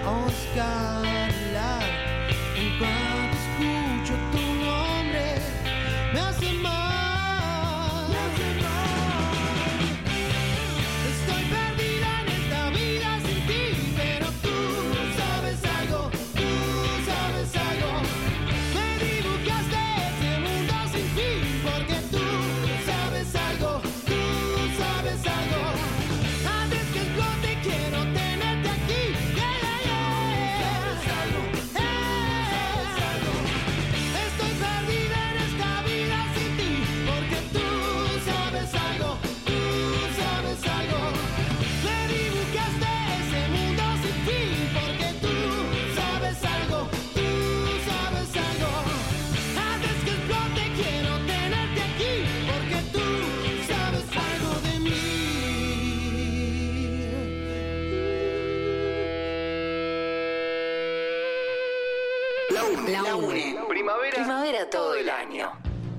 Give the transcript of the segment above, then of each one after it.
Oscar Lar. En cuanto escucho tu nombre, me hace mal, me hace mal. Estoy perdida en esta vida sin ti, pero tú sabes algo, tú sabes algo. Me dibujaste ese mundo sin fin, porque tú sabes algo, tú sabes algo. Antes que explote quiero tenerte aquí, yeah, yeah, yeah. Sabes algo, sabes algo. Estoy perdida en esta vida sin ti, porque tú sabes algo, tú sabes algo. Me dibujaste ese mundo sin fin, porque tú sabes algo, tú sabes algo. Antes que explote quiero tenerte aquí, porque tú sabes algo de mí. La UNE. Primavera todo el año.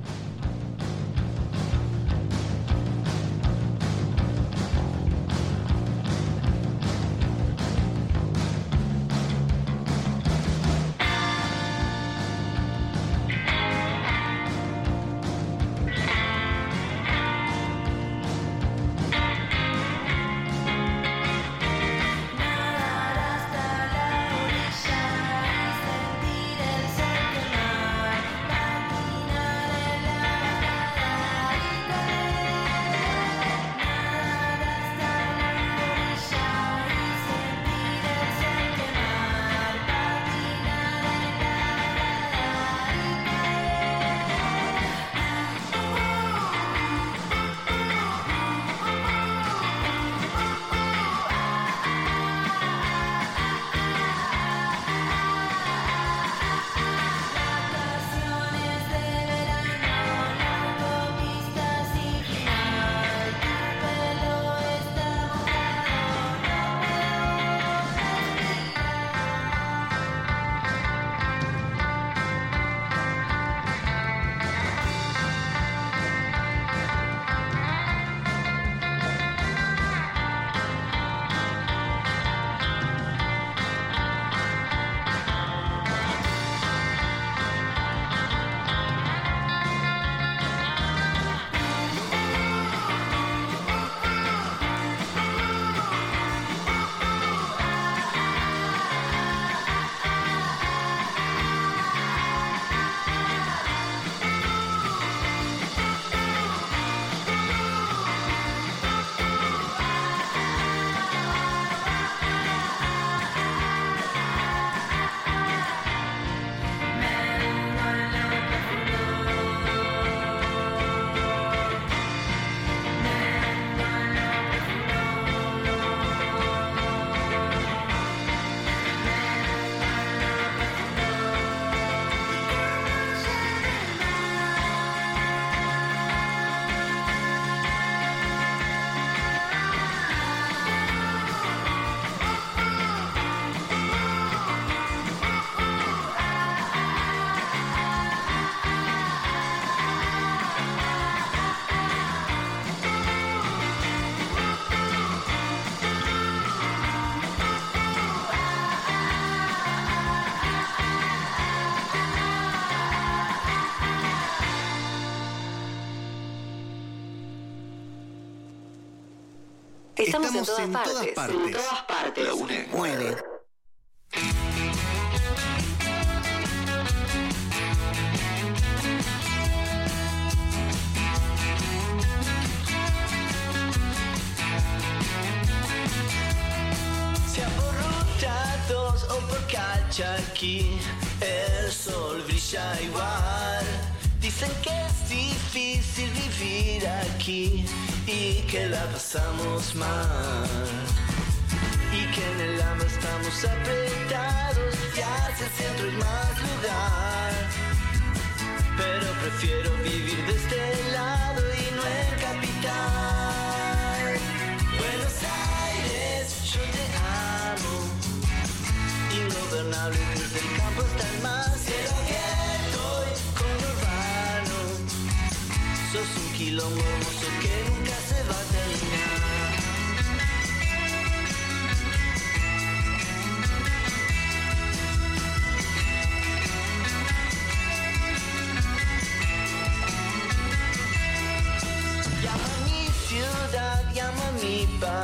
Estamos en todas partes. En todas partes. La UNE muere. Sea por rotados o por Calchaquí, el sol brilla igual. Dicen que es difícil vivir aquí y que la pasamos mal, y que en el hambre estamos apretados y hacia el centro es más lugar. Pero prefiero vivir de este lado y no en capital. Buenos Aires, yo te amo, ingobernable desde el campo hasta el mar. Cielo abierto y conurbano, sos un quilombo hermoso que nunca se va a terminar.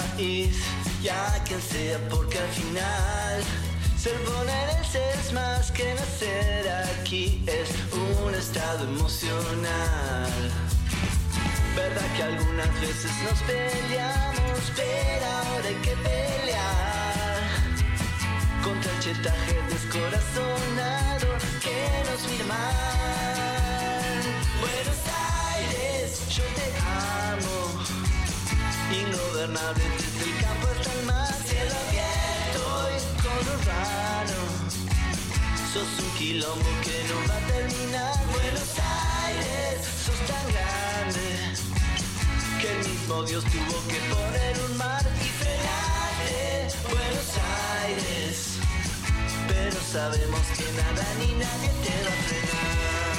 país y a quien sea, porque al final ser bonaerense es más que nacer aquí, es un estado emocional. Verdad que algunas veces nos peleamos, pero ahora hay que pelear contra el chetaje descorazonado que nos mira mal. Buenos Aires, yo te amo, ingobernable desde el campo hasta el mar, cielo abierto y conurbano, sos un quilombo que no va a terminar. Buenos Aires, sos tan grande que el mismo Dios tuvo que poner un mar y frenarte. Buenos Aires, pero sabemos que nada ni nadie te va a frenar.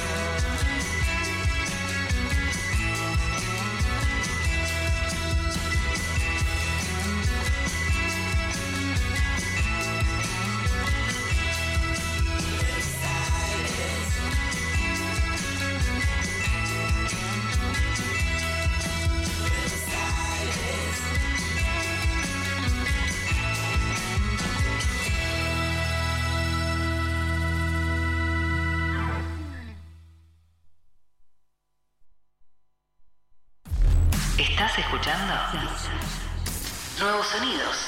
¿Estás escuchando? Nuevos sonidos.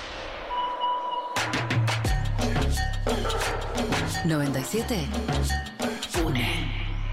97. Une.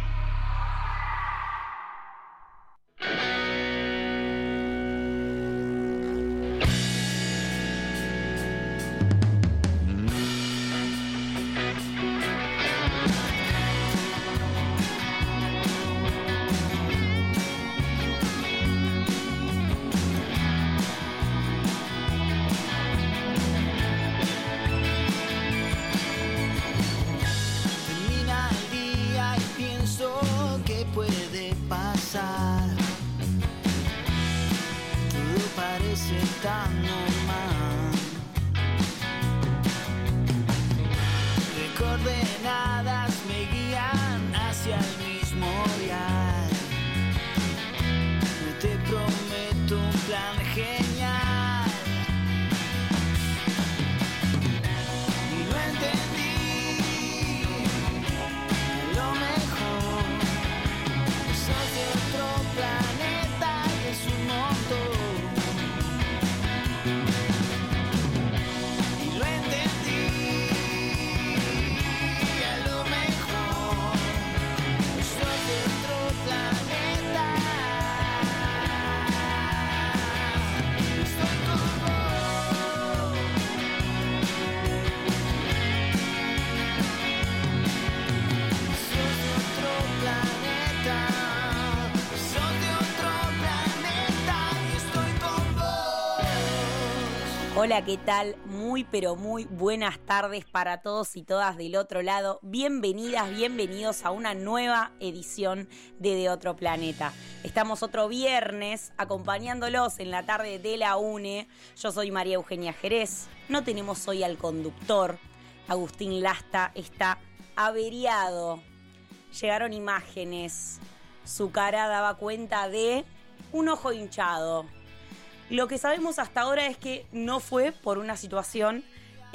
Hola, ¿qué tal? Muy pero muy buenas tardes para todos y todas del otro lado. Bienvenidas, bienvenidos a una nueva edición de Otro Planeta. Estamos otro viernes acompañándolos en la tarde de la UNE. Yo soy María Eugenia Jerez. No tenemos hoy al conductor. Agustín Lasta está averiado. Llegaron imágenes. Su cara daba cuenta de un ojo hinchado. Lo que sabemos hasta ahora es que no fue por una situación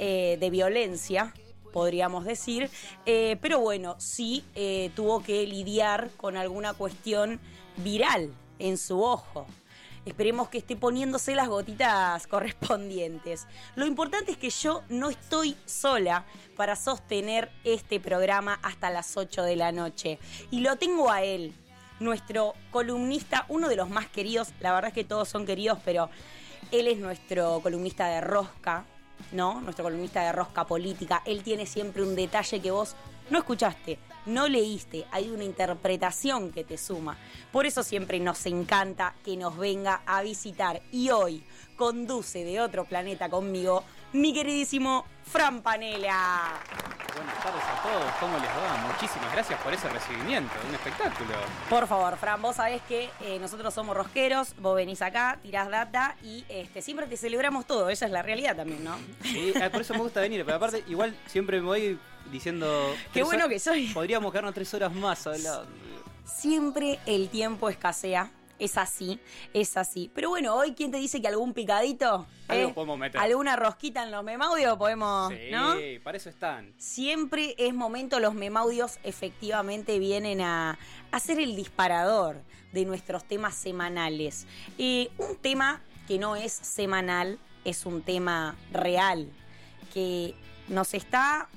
de violencia, podríamos decir, pero bueno, sí tuvo que lidiar con alguna cuestión viral en su ojo. Esperemos que esté poniéndose las gotitas correspondientes. Lo importante es que yo no estoy sola para sostener este programa hasta las 8 de la noche. Y lo tengo a él, nuestro columnista, uno de los más queridos. La verdad es que todos son queridos, pero él es nuestro columnista de rosca, ¿no? Nuestro columnista de rosca política. Él tiene siempre un detalle que vos no escuchaste, no leíste. Hay una interpretación que te suma. Por eso siempre nos encanta que nos venga a visitar. Y hoy conduce de Otro Planeta conmigo mi queridísimo Fran Panela. Buenas tardes a todos, ¿cómo les va? Muchísimas gracias por ese recibimiento, un espectáculo. Por favor, Fran, vos sabés que nosotros somos rosqueros, vos venís acá, tirás data y siempre te celebramos todo, esa es la realidad también, ¿no? Sí, por eso me gusta venir, pero aparte igual siempre me voy diciendo... Qué bueno que soy. Podríamos quedarnos 3 horas más hablando. Siempre el tiempo escasea es así, es así. Pero bueno, hoy, ¿quién te dice que algún picadito? Algo podemos meter. ¿Alguna rosquita en los memaudios podemos, Sí, no? para eso están. Siempre es momento, los memaudios efectivamente vienen a ser el disparador de nuestros temas semanales. Un tema que no es semanal, es un tema real, que nos está...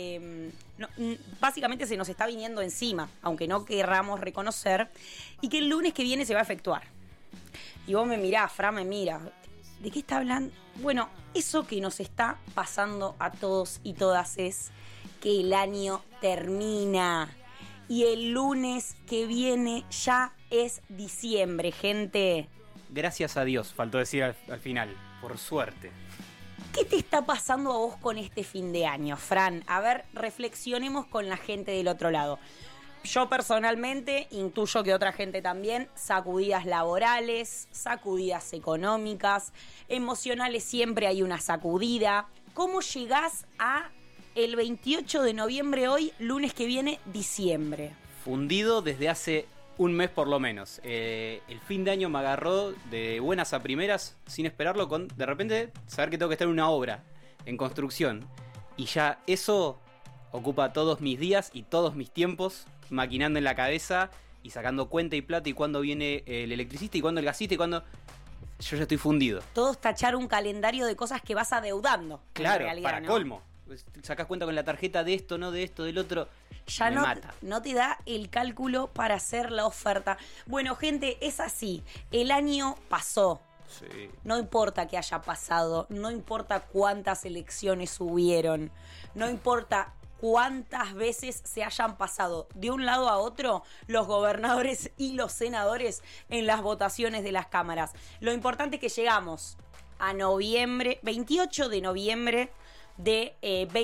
básicamente se nos está viniendo encima, aunque no querramos reconocer, y que el lunes que viene se va a efectuar. Y vos me mirás, Fran me mira, ¿de qué está hablando? Bueno, eso que nos está pasando a todos y todas es que el año termina y el lunes que viene ya es diciembre, gente. Gracias a Dios, faltó decir al final, por suerte. ¿Qué te está pasando a vos con este fin de año, Fran? A ver, reflexionemos con la gente del otro lado. Yo personalmente, intuyo que otra gente también, sacudidas laborales, sacudidas económicas, emocionales siempre hay una sacudida. ¿Cómo llegás a el 28 de noviembre hoy, lunes que viene, diciembre? Fundido desde hace un mes por lo menos. El fin de año me agarró de buenas a primeras, sin esperarlo, con de repente saber que tengo que estar en una obra, en construcción. Y ya eso ocupa todos mis días y todos mis tiempos, maquinando en la cabeza y sacando cuenta y plata y cuándo viene el electricista y cuándo el gasista y cuándo... Yo ya estoy fundido. Todo es tachar un calendario de cosas que vas adeudando. Claro, en realidad, para ¿no? colmo. Sacás cuenta con la tarjeta de esto, no de esto, del otro. Ya Me mata. no te da el cálculo para hacer la oferta. Bueno, gente, es así. El año pasó. Sí. No importa que haya pasado, no importa cuántas elecciones hubieron, no importa cuántas veces se hayan pasado de un lado a otro los gobernadores y los senadores en las votaciones de las cámaras. Lo importante es que llegamos a noviembre, 28 de noviembre de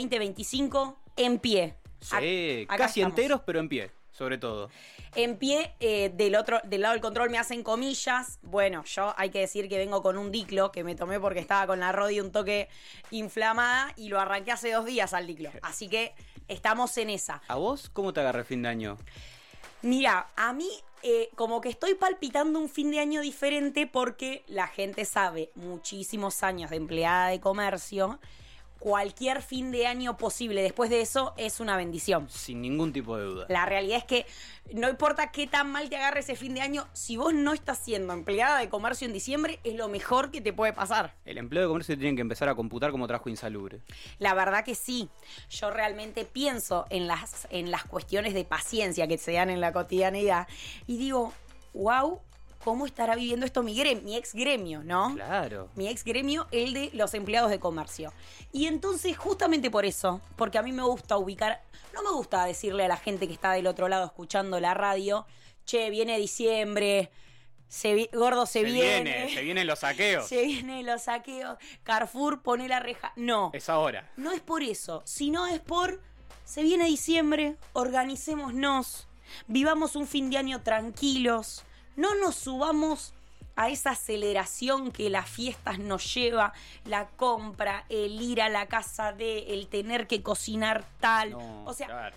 2025 en pie. Sí, Acá casi estamos. enteros, pero en pie, sobre todo. En pie, del lado del control me hacen comillas. Bueno, yo hay que decir que vengo con un diclo que me tomé porque estaba con la rodilla un toque inflamada y lo arranqué hace 2 días al diclo. Así que estamos en esa. ¿A vos cómo te agarra el fin de año? Mira, a mí como que estoy palpitando un fin de año diferente porque la gente sabe, muchísimos años de empleada de comercio, cualquier fin de año posible después de eso es una bendición. Sin ningún tipo de duda. La realidad es que no importa qué tan mal te agarre ese fin de año, si vos no estás siendo empleada de comercio en diciembre, es lo mejor que te puede pasar. El empleo de comercio tiene que empezar a computar como trabajo insalubre. La verdad que sí. Yo realmente pienso en las cuestiones de paciencia que se dan en la cotidianidad y digo, wow, ¿cómo estará viviendo esto mi ex gremio, no? Claro. Mi ex gremio, el de los empleados de comercio. Y entonces, justamente por eso, porque a mí me gusta ubicar, no me gusta decirle a la gente que está del otro lado escuchando la radio, che, viene diciembre, gordo se viene. Se vienen los saqueos. Se vienen los saqueos, Carrefour pone la reja. No, Es ahora. no es por eso, sino es por, se viene diciembre, organicémonos, vivamos un fin de año tranquilos, no nos subamos a esa aceleración que las fiestas nos lleva, la compra, el ir a la casa el tener que cocinar tal. No, o sea, claro.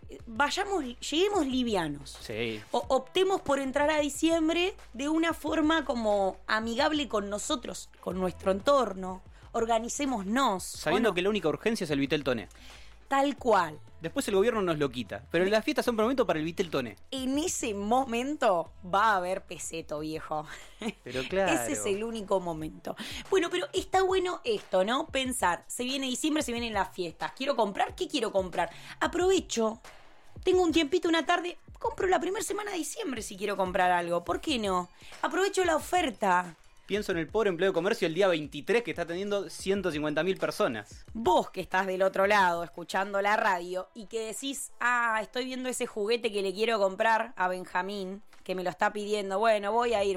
lleguemos livianos. Sí. Optemos por entrar a diciembre de una forma como amigable con nosotros, con nuestro entorno. Organicémonos. Sabiendo ¿o no? que la única urgencia es el Vitel Toné. Tal cual. Después el gobierno nos lo quita. Pero las fiestas son por momento para el Vitel Toné. En ese momento va a haber peseto, viejo. Pero claro. Ese es el único momento. Bueno, pero está bueno esto, ¿no? Pensar, se viene diciembre, se vienen las fiestas. ¿Quiero comprar? ¿Qué quiero comprar? Aprovecho. Tengo un tiempito, una tarde. Compro la primera semana de diciembre si quiero comprar algo. ¿Por qué no? Aprovecho la oferta. Pienso en el pobre empleo de comercio el día 23 que está atendiendo 150.000 personas. Vos que estás del otro lado escuchando la radio y que decís, estoy viendo ese juguete que le quiero comprar a Benjamín, que me lo está pidiendo. Bueno, voy a ir.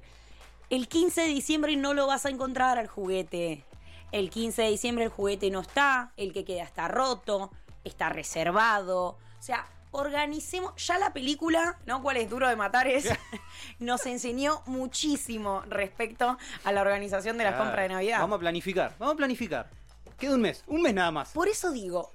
El 15 de diciembre no lo vas a encontrar al juguete. El 15 de diciembre el juguete no está, el que queda está roto, está reservado. O sea, organicemos. Ya la película, ¿no? ¿Cuál es Duro de Matar? Nos enseñó muchísimo respecto a la organización de las compras de Navidad. Vamos a planificar. Queda un mes nada más. Por eso digo,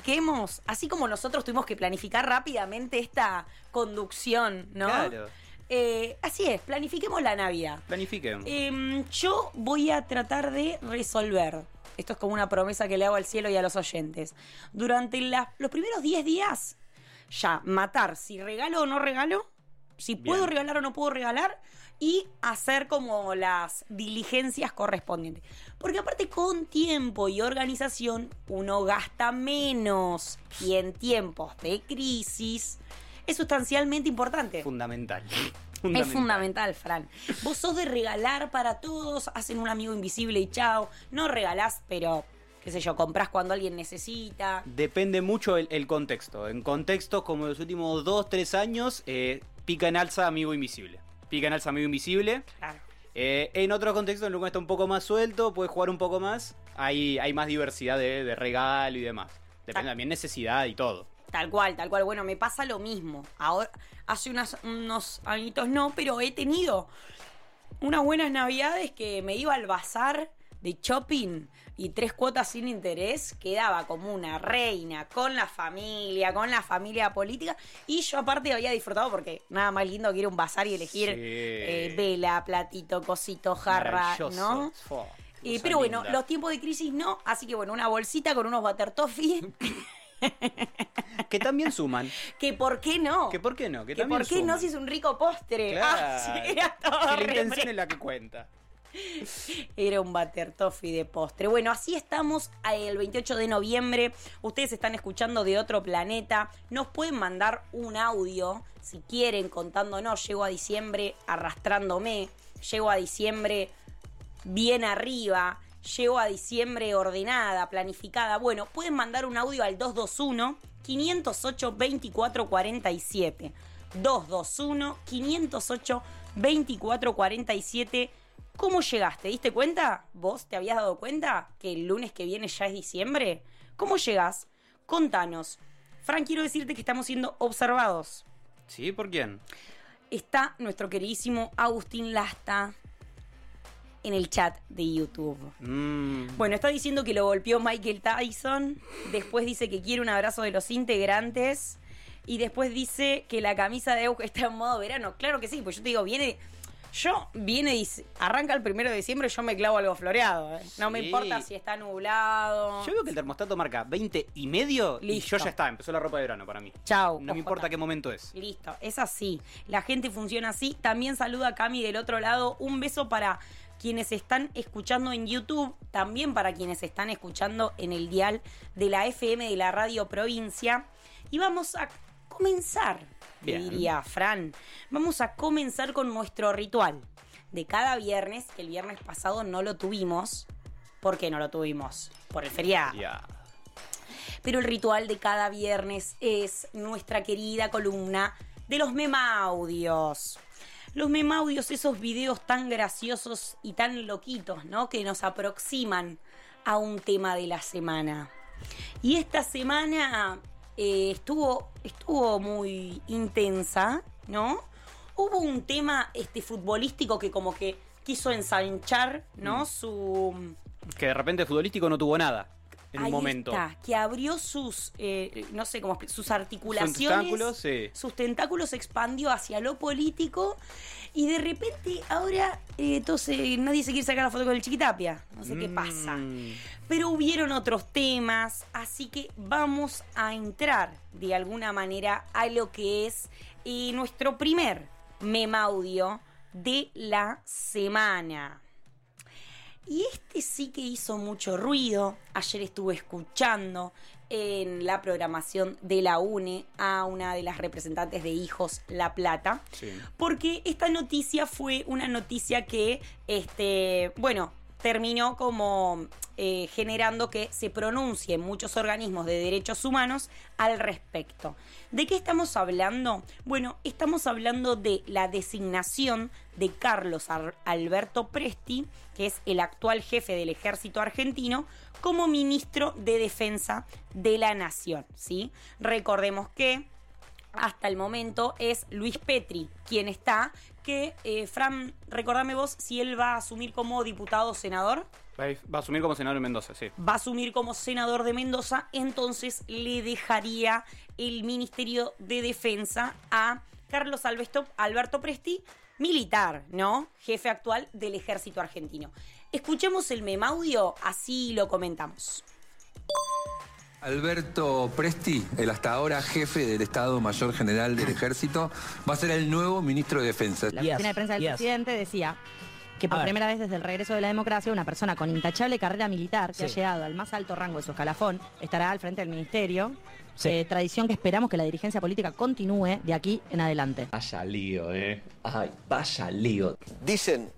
planifiquemos, así como nosotros tuvimos que planificar rápidamente esta conducción, ¿no? Claro. Así es, planifiquemos la Navidad. Planifiquen. Yo voy a tratar de resolver. Esto es como una promesa que le hago al cielo y a los oyentes. Durante los primeros 10 días, ya matar si regalo o no regalo, si puedo regalar o no puedo regalar, y hacer como las diligencias correspondientes. Porque aparte con tiempo y organización uno gasta menos. Y en tiempos de crisis es sustancialmente importante. Fundamental. Es fundamental, Fran. Vos sos de regalar para todos, hacen un amigo invisible y chao. No regalás, pero, qué sé yo, comprás cuando alguien necesita. Depende mucho el contexto. En contextos como los últimos 2-3 años, pica en alza amigo invisible. Pica en alza amigo invisible. Claro. En otro contexto, en el que está un poco más suelto, puedes jugar un poco más. Hay más diversidad de regalo y demás. Depende también necesidad y todo. Tal cual. Bueno, me pasa lo mismo. Ahora, hace unos añitos no, pero he tenido unas buenas navidades que me iba al bazar de shopping y 3 cuotas sin interés, quedaba como una reina con la familia política, y yo aparte había disfrutado porque nada más lindo que ir a un bazar y elegir vela, platito, cosito, jarra, ¿no? Pero bueno, los tiempos de crisis no, así que bueno, una bolsita con unos butter toffee. Que también suman. Que por qué no. Que por qué no. Que por también qué suman. no si es un rico postre. Claro. Sí, era todo Que la intención es la que cuenta. Era un butter toffee de postre. Bueno, así estamos el 28 de noviembre. Ustedes están escuchando De Otro Planeta. Nos pueden mandar un audio si quieren contándonos. Llego a diciembre arrastrándome. Llego a diciembre bien arriba. Llego a diciembre ordenada, planificada. Bueno, pueden mandar un audio al 221-508-2447. 221-508-2447. ¿Cómo llegaste? ¿Te diste cuenta? ¿Vos te habías dado cuenta que el lunes que viene ya es diciembre? ¿Cómo llegás? Contanos. Fran, quiero decirte que estamos siendo observados. ¿Sí? ¿Por quién? Está nuestro queridísimo Agustín Lasta en el chat de YouTube. Bueno, está diciendo que lo golpeó Michael Tyson. Después dice que quiere un abrazo de los integrantes. Y después dice que la camisa de Eug está en modo verano. Claro que sí, pues yo te digo, arranca el 1 de diciembre, yo me clavo algo floreado. No me importa si está nublado. Yo veo que el termostato marca 20 y medio. Listo. Y yo ya está, empezó la ropa de verano para mí. Chau. No me importa qué momento es. Listo, es así. La gente funciona así. También saluda a Cami del otro lado. Un beso para quienes están escuchando en YouTube, también para quienes están escuchando en el dial de la FM de la Radio Provincia. Y vamos a comenzar, te diría Fran. Vamos a comenzar con nuestro ritual de cada viernes, que el viernes pasado no lo tuvimos. ¿Por qué no lo tuvimos? Por el feriado. Pero el ritual de cada viernes es nuestra querida columna de los memaudios. Los memaudios, esos videos tan graciosos y tan loquitos, ¿no? Que nos aproximan a un tema de la semana. Y esta semana estuvo muy intensa, ¿no? Hubo un tema futbolístico que como que quiso ensanchar, ¿no? Que de repente futbolístico no tuvo nada en un momento. Está, que abrió sus, no sé cómo sus articulaciones, sus tentáculos se expandió hacia lo político y de repente ahora nadie se quiere sacar la foto con el Chiquitapia. No sé qué pasa. Pero hubieron otros temas, así que vamos a entrar de alguna manera a lo que es nuestro primer memaudio de la semana. Y sí que hizo mucho ruido. Ayer estuve escuchando en la programación de la UNE a una de las representantes de Hijos La Plata. Sí. Porque esta noticia fue una noticia que, terminó como generando que se pronuncie en muchos organismos de derechos humanos al respecto. ¿De qué estamos hablando? Bueno, estamos hablando de la designación de Carlos Alberto Presti, que es el actual jefe del Ejército Argentino, como ministro de Defensa de la Nación, ¿sí? Recordemos que hasta el momento es Luis Petri quien está, que, Fran, recordame vos si él va a asumir como diputado o senador. Va a asumir como senador de Mendoza, sí. Va a asumir como senador de Mendoza, entonces le dejaría el Ministerio de Defensa a Carlos Alberto Presti, militar, ¿no? Jefe actual del Ejército Argentino. Escuchemos el memaudio, así lo comentamos. Alberto Presti, el hasta ahora jefe del Estado Mayor General del Ejército, va a ser el nuevo ministro de Defensa. La oficina de prensa del presidente decía que por primera vez desde el regreso de la democracia, una persona con intachable carrera militar que ha llegado al más alto rango de su escalafón estará al frente del ministerio. Tradición que esperamos que la dirigencia política continúe de aquí en adelante. Vaya lío, Ay, vaya lío. Dicen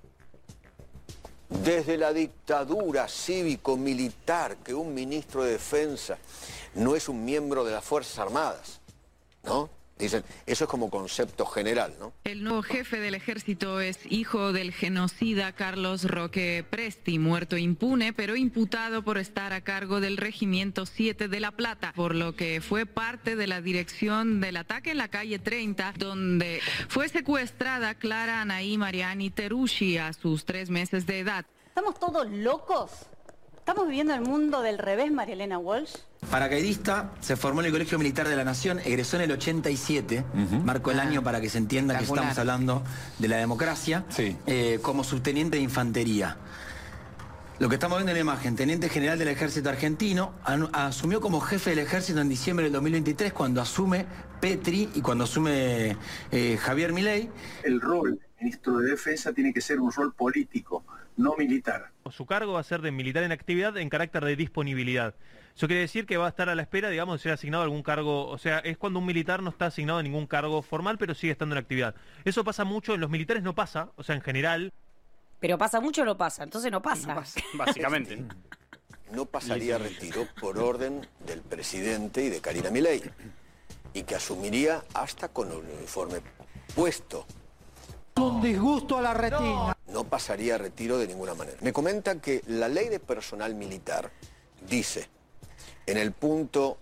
desde la dictadura cívico-militar que un ministro de Defensa no es un miembro de las Fuerzas Armadas, ¿no? Dicen, eso es como concepto general, ¿no? El nuevo jefe del ejército es hijo del genocida Carlos Roque Presti, muerto impune, pero imputado por estar a cargo del Regimiento 7 de La Plata, por lo que fue parte de la dirección del ataque en la calle 30, donde fue secuestrada Clara Anaí Mariani Teruggi a sus 3 meses de edad. ¿Estamos todos locos? ¿Estamos viviendo el mundo del revés, María Elena Walsh? Paracaidista, se formó en el Colegio Militar de la Nación, egresó en el 87, marcó el año para que se entienda que estamos hablando de la democracia, como subteniente de infantería. Lo que estamos viendo en la imagen, teniente general del Ejército Argentino, asumió como jefe del Ejército en diciembre del 2023, cuando asume Petri y cuando asume Javier Milei. El rol ministro de Defensa tiene que ser un rol político, no militar. Su cargo va a ser de militar en actividad en carácter de disponibilidad. Eso quiere decir que va a estar a la espera, digamos, de ser asignado a algún cargo. O sea, es cuando un militar no está asignado a ningún cargo formal, pero sigue estando en actividad. Eso pasa mucho, en los militares no pasa, o sea, en general. Pero pasa mucho o no pasa, entonces no pasa. Básicamente. No pasaría a retiro por orden del presidente y de Karina Milei, y que asumiría hasta con el uniforme puesto. Un disgusto a la retina. No pasaría a retiro de ninguna manera. Me comentan que la ley de personal militar dice, en el punto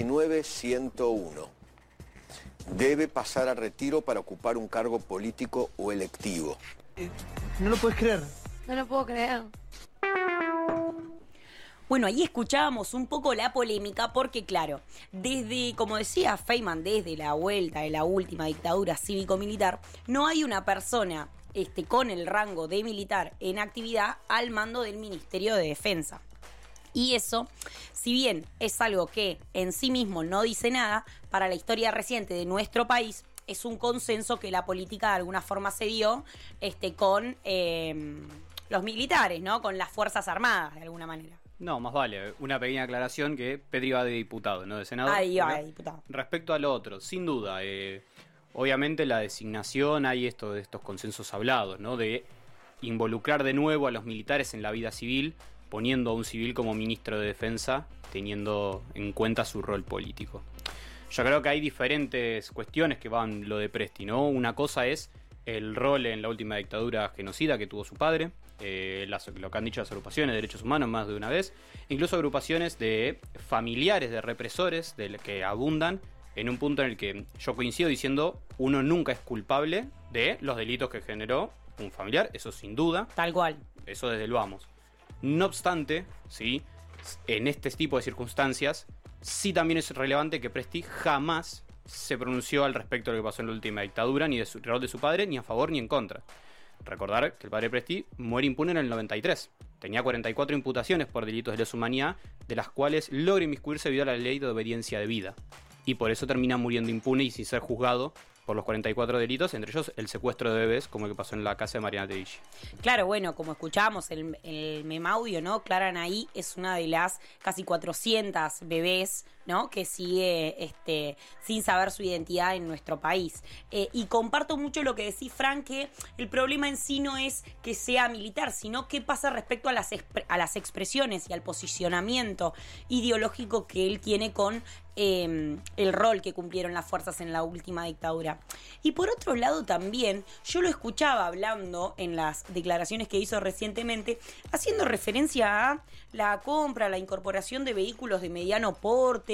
19.101, debe pasar a retiro para ocupar un cargo político o electivo. No lo puedes creer. No lo puedo creer. Bueno, ahí escuchábamos un poco la polémica porque, claro, desde, como decía Feynman, desde la vuelta de la última dictadura cívico-militar, no hay una persona con el rango de militar en actividad al mando del Ministerio de Defensa. Y eso, si bien es algo que en sí mismo no dice nada, para la historia reciente de nuestro país es un consenso que la política de alguna forma se dio con los militares, ¿no? Con las Fuerzas Armadas, de alguna manera. No, más vale. Una pequeña aclaración que Petri va de diputado, no de senador. Ahí va de diputado. Respecto a lo otro, sin duda, obviamente la designación, hay estos consensos hablados, ¿no? De involucrar de nuevo a los militares en la vida civil, poniendo a un civil como ministro de Defensa, teniendo en cuenta su rol político. Yo creo que hay diferentes cuestiones que van lo de Presti, ¿no? Una cosa es el rol en la última dictadura genocida que tuvo su padre, lo que han dicho las agrupaciones de derechos humanos más de una vez, incluso agrupaciones de familiares de represores que abundan en un punto en el que yo coincido diciendo uno nunca es culpable de los delitos que generó un familiar, eso sin duda. Tal cual. Eso desde el vamos. No obstante, ¿sí? En este tipo de circunstancias, sí también es relevante que Presti jamás se pronunció al respecto de lo que pasó en la última dictadura, ni de su rol de su padre, ni a favor ni en contra. Recordar que el padre Presti muere impune en el 93. Tenía 44 imputaciones por delitos de lesa humanidad, de las cuales logra inmiscuirse debido a la ley de obediencia debida. Y por eso termina muriendo impune y sin ser juzgado por los 44 delitos, entre ellos el secuestro de bebés, como el que pasó en la casa de Mariana Teruggi. Claro, bueno, como escuchábamos el memaudio, ¿no? Clara Anaí es una de las casi 400 bebés, ¿no? Que sigue sin saber su identidad en nuestro país. Y comparto mucho lo que decís, Fran, que el problema en sí no es que sea militar, sino qué pasa respecto a las expresiones y al posicionamiento ideológico que él tiene con el rol que cumplieron las fuerzas en la última dictadura. Y por otro lado también, yo lo escuchaba hablando en las declaraciones que hizo recientemente, haciendo referencia a la compra, la incorporación de vehículos de mediano porte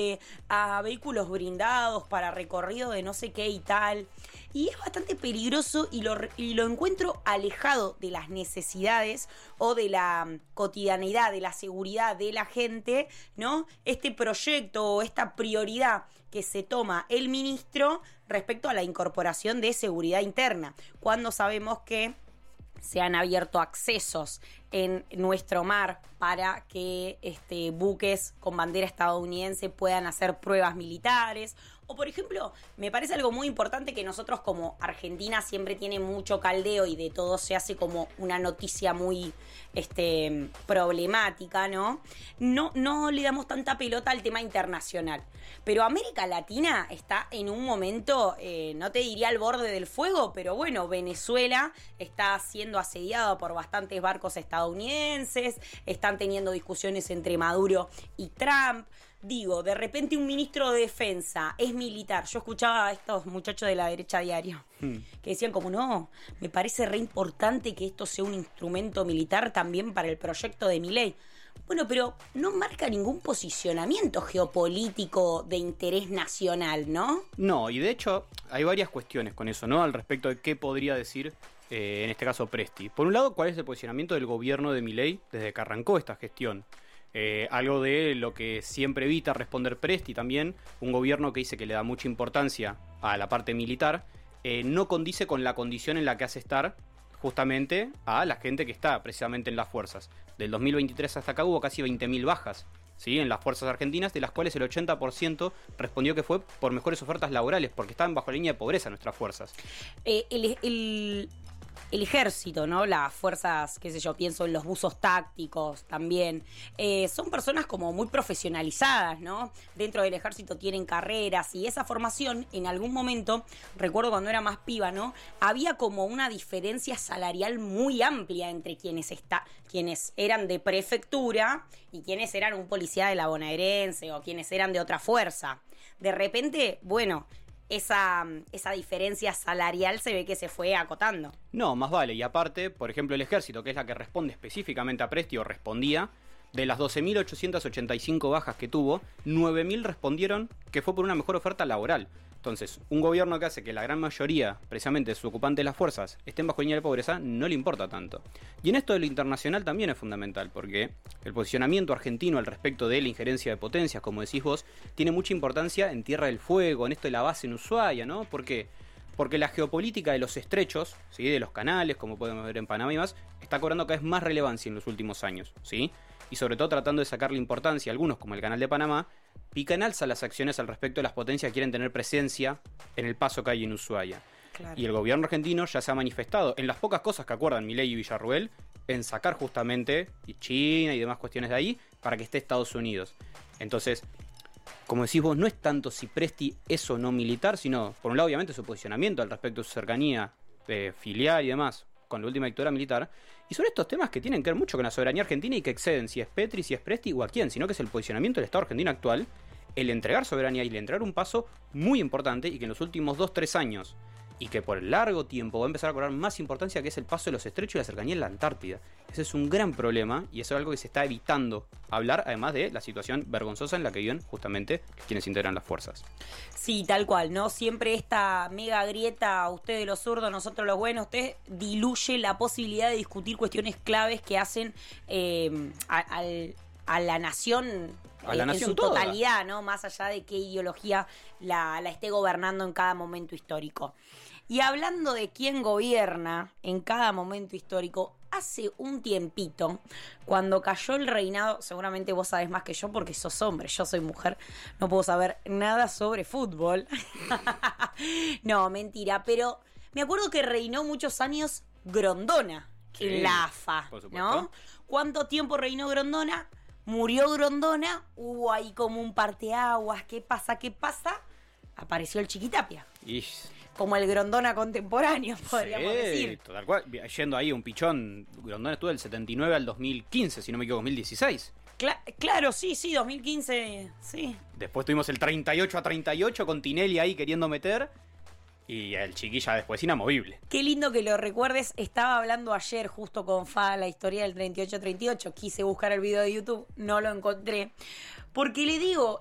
a vehículos blindados para recorrido de no sé qué y tal. Y es bastante peligroso y lo encuentro alejado de las necesidades o de la cotidianidad, de la seguridad de la gente, ¿no? Este proyecto o esta prioridad que se toma el ministro respecto a la incorporación de seguridad interna, cuando sabemos que se han abierto accesos en nuestro mar para que buques con bandera estadounidense puedan hacer pruebas militares. O, por ejemplo, me parece algo muy importante que nosotros como Argentina siempre tiene mucho caldeo y de todo se hace como una noticia muy problemática, ¿no? No le damos tanta pelota al tema internacional. Pero América Latina está en un momento, no te diría al borde del fuego, pero bueno, Venezuela está siendo asediada por bastantes barcos estadounidenses, están teniendo discusiones entre Maduro y Trump. Digo, de repente un ministro de defensa es militar. Yo escuchaba a estos muchachos de la derecha diario que decían como, no, me parece re importante que esto sea un instrumento militar también para el proyecto de Milei. Bueno, pero no marca ningún posicionamiento geopolítico de interés nacional, ¿no? No, y de hecho hay varias cuestiones con eso, ¿no? Al respecto de qué podría decir, en este caso, Presti. Por un lado, ¿cuál es el posicionamiento del gobierno de Milei desde que arrancó esta gestión? Algo de lo que siempre evita responder Presti también, un gobierno que dice que le da mucha importancia a la parte militar, no condice con la condición en la que hace estar justamente a la gente que está precisamente en las fuerzas. Del 2023 hasta acá hubo casi 20.000 bajas, ¿sí?, en las fuerzas argentinas, de las cuales el 80% respondió que fue por mejores ofertas laborales, porque estaban bajo la línea de pobreza nuestras fuerzas. El ejército, ¿no? Las fuerzas, qué sé yo, pienso en los buzos tácticos también. Son personas como muy profesionalizadas, ¿no? Dentro del ejército tienen carreras y esa formación, en algún momento, recuerdo cuando era más piba, ¿no? Había como una diferencia salarial muy amplia entre quienes eran de prefectura y quienes eran un policía de la bonaerense o quienes eran de otra fuerza. De repente, bueno, esa diferencia salarial se ve que se fue acotando. No, más vale. Y aparte, por ejemplo, el ejército, que es la que responde específicamente a Presti, o respondía, de las 12.885 bajas que tuvo, 9.000 respondieron que fue por una mejor oferta laboral. Entonces, un gobierno que hace que la gran mayoría, precisamente de sus ocupantes de las fuerzas, estén bajo línea de pobreza, no le importa tanto. Y en esto de lo internacional también es fundamental, porque el posicionamiento argentino al respecto de la injerencia de potencias, como decís vos, tiene mucha importancia en Tierra del Fuego, en esto de la base en Ushuaia, ¿no? ¿Por qué? Porque la geopolítica de los estrechos, ¿sí?, de los canales, como podemos ver en Panamá y más, está cobrando cada vez más relevancia en los últimos años, ¿sí? Y sobre todo tratando de sacarle importancia a algunos, como el Canal de Panamá, pica en alza las acciones al respecto de las potencias que quieren tener presencia en el paso que hay en Ushuaia. Claro. Y el gobierno argentino ya se ha manifestado en las pocas cosas que acuerdan Milei y Villarruel en sacar justamente China y demás cuestiones de ahí para que esté Estados Unidos. Entonces, como decís vos, no es tanto si Presti es o no militar, sino, por un lado, obviamente, su posicionamiento al respecto de su cercanía filial y demás con la última dictadura militar, y sobre estos temas que tienen que ver mucho con la soberanía argentina y que exceden si es Petri, si es Presti o a quién, sino que es el posicionamiento del Estado argentino actual, el entregar soberanía y el entregar un paso muy importante y que en los últimos 2-3 años, y que por largo tiempo va a empezar a cobrar más importancia, que es el paso de los estrechos y la cercanía en la Antártida. Ese es un gran problema y eso es algo que se está evitando hablar, además de la situación vergonzosa en la que viven justamente quienes integran las fuerzas. Sí, tal cual, ¿no? Siempre esta mega grieta, ustedes los zurdos, nosotros los buenos, usted diluye la posibilidad de discutir cuestiones claves que hacen a la nación en su totalidad, ¿no? Más allá de qué ideología la esté gobernando en cada momento histórico. Y hablando de quién gobierna en cada momento histórico, hace un tiempito, cuando cayó el reinado, seguramente vos sabés más que yo porque sos hombre, yo soy mujer, no puedo saber nada sobre fútbol. No, mentira, pero me acuerdo que reinó muchos años Grondona en la AFA, ¿no? ¿Cuánto tiempo reinó Grondona? Murió Grondona, hubo ahí como un parteaguas, ¿qué pasa? Apareció el Chiquitapia. Como el Grondona contemporáneo, podríamos decir. Tal cual. Yendo ahí un pichón, Grondona estuvo del 79 al 2015, si no me equivoco, 2016. Claro, sí, 2015, sí. Después tuvimos el 38 a 38 con Tinelli ahí queriendo meter. Y el Chiqui ya después inamovible. Qué lindo que lo recuerdes. Estaba hablando ayer justo con Fa la historia del 38-38. Quise buscar el video de YouTube, no lo encontré. Porque le digo,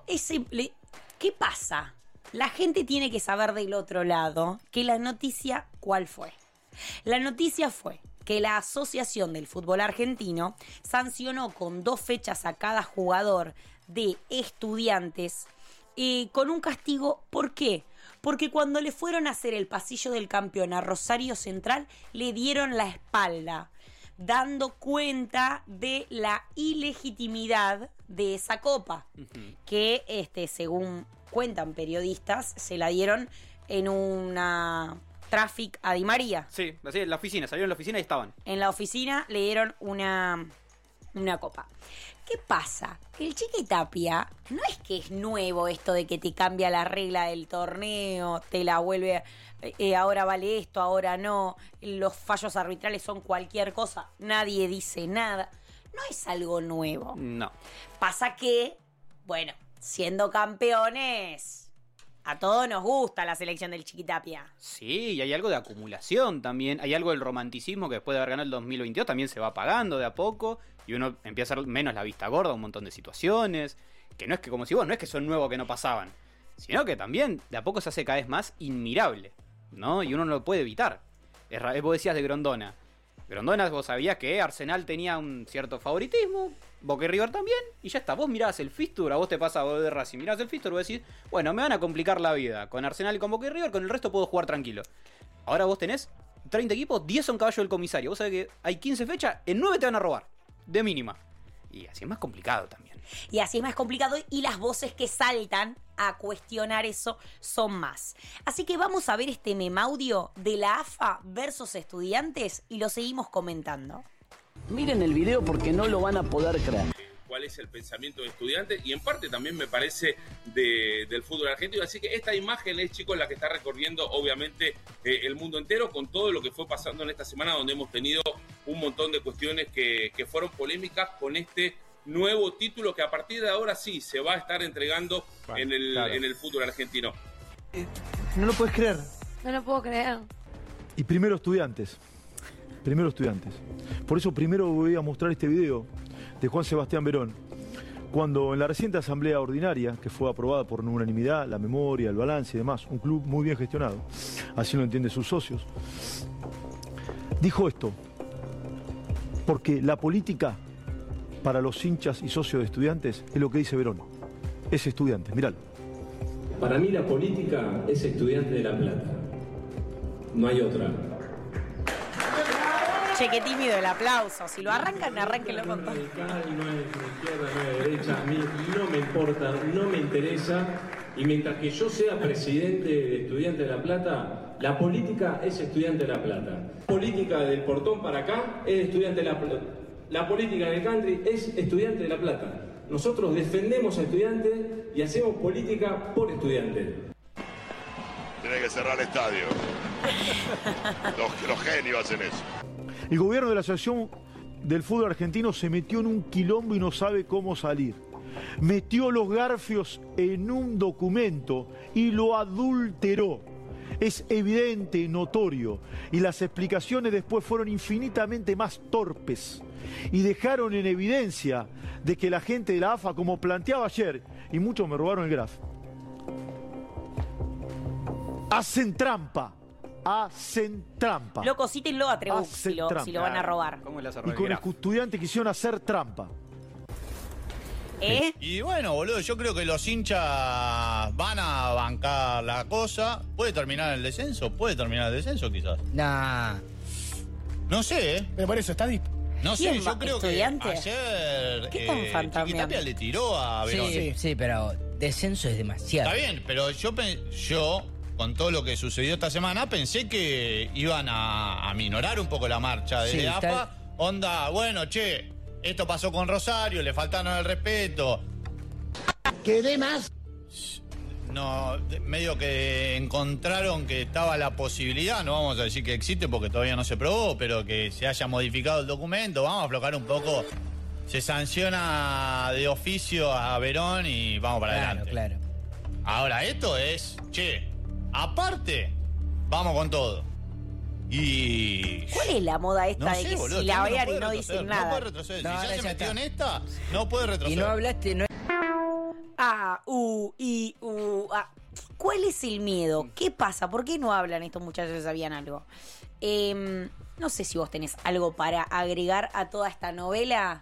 ¿qué pasa? La gente tiene que saber del otro lado que la noticia, ¿cuál fue? La noticia fue que la Asociación del Fútbol Argentino sancionó con 2 fechas a cada jugador de Estudiantes con un castigo. ¿Por qué? Porque cuando le fueron a hacer el pasillo del campeón a Rosario Central, le dieron la espalda, dando cuenta de la ilegitimidad de esa copa, que según cuentan periodistas, se la dieron en una Traffic a Di María. Sí, así en la oficina, salieron en la oficina y estaban. En la oficina le dieron una copa. ¿Qué pasa? El Chiqui Tapia no es que es nuevo esto de que te cambia la regla del torneo, te la vuelve, ahora vale esto, ahora no, los fallos arbitrales son cualquier cosa, nadie dice nada. No es algo nuevo. No. Pasa que, bueno, siendo campeones, a todos nos gusta la selección del Chiqui Tapia. Sí, y hay algo de acumulación también. Hay algo del romanticismo que después de haber ganado el 2022 también se va apagando de a poco. Y uno empieza a hacer menos la vista gorda, un montón de situaciones. Que no es que, como si vos, no es que son nuevos que no pasaban. Sino que también de a poco se hace cada vez más inmirable, ¿no? Y uno no lo puede evitar. Vos decías de Grondona. Grondona, vos sabías que Arsenal tenía un cierto favoritismo, Boca y River también, y ya está. Vos mirás el fixture, a vos te pasa a vos de Racing, mirás el fixture y vos decís, bueno, me van a complicar la vida. Con Arsenal y con Boca y River, con el resto puedo jugar tranquilo. Ahora vos tenés 30 equipos, 10 son caballo del comisario. Vos sabés que hay 15 fechas, en 9 te van a robar, de mínima. Y así es más complicado también. Y así es más complicado y las voces que saltan a cuestionar eso son más. Así que vamos a ver este memaudio de la AFA versus Estudiantes y lo seguimos comentando. Miren el video porque no lo van a poder creer. Cuál es el pensamiento de Estudiantes y en parte también me parece del fútbol argentino. Así que esta imagen es, chicos, la que está recorriendo obviamente el mundo entero con todo lo que fue pasando en esta semana, donde hemos tenido un montón de cuestiones que fueron polémicas con este nuevo título que a partir de ahora sí se va a estar entregando en el fútbol argentino. No lo puedes creer. No lo puedo creer. Y primero Estudiantes. Por eso primero voy a mostrar este video de Juan Sebastián Verón, cuando en la reciente asamblea ordinaria, que fue aprobada por unanimidad, la memoria, el balance y demás, un club muy bien gestionado, así lo entienden sus socios, dijo esto: porque la política para los hinchas y socios de Estudiantes es lo que dice Verón, es Estudiantes, miralo. Para mí la política es Estudiante de La Plata, no hay otra. Che, qué tímido el aplauso. Si lo arrancan, arránquenlo con todo. No es izquierda, no es derecha, a mí no me importa, no me interesa. Y mientras que yo sea presidente de Estudiantes de La Plata, la política es Estudiante de La Plata. La política del portón para acá es Estudiante de La Plata. La política del country es Estudiante de La Plata. Nosotros defendemos a Estudiantes y hacemos política por Estudiantes. Tiene que cerrar el estadio. Los genios hacen eso. El gobierno de la Asociación del Fútbol Argentino se metió en un quilombo y no sabe cómo salir. Metió los garfios en un documento y lo adulteró. Es evidente, notorio, y las explicaciones después fueron infinitamente más torpes y dejaron en evidencia de que la gente de la AFA, como planteaba ayer, y muchos me robaron el graf, hacen trampa. Loco, cítenlo a Trebuch si lo van a robar. Y con el Estudiante quisieron hacer trampa. Y bueno, boludo, yo creo que los hinchas van a bancar la cosa. ¿Puede terminar el descenso? Quizás. Nah. No sé, Pero por eso está No sé, yo creo que ¿Estudiante? ayer ¿Qué tan fantasmeando? Chiqui Tapia le tiró a Verón. Sí, pero descenso es demasiado. Está bien, pero yo con todo lo que sucedió esta semana, pensé que iban a minorar un poco la marcha de AFA. Onda, bueno, che, esto pasó con Rosario, le faltaron el respeto. ¿Qué de más? No, medio que encontraron que estaba la posibilidad, no vamos a decir que existe porque todavía no se probó, pero que se haya modificado el documento, vamos a aflojar un poco. Se sanciona de oficio a Verón y vamos para adelante. Claro. Ahora, esto es, che, aparte, vamos con todo. Y... ¿Cuál es la moda esta de que boludo, si la vean y no retroceder, dicen No nada? puede retroceder. No, Si ahora ya se ya metió está. en esta, no puede retroceder. Y no hablaste, no... ¿Cuál es el miedo? ¿Qué pasa? ¿Por qué no hablan estos muchachos? ¿Sabían algo? No sé si vos tenés algo para agregar a toda esta novela.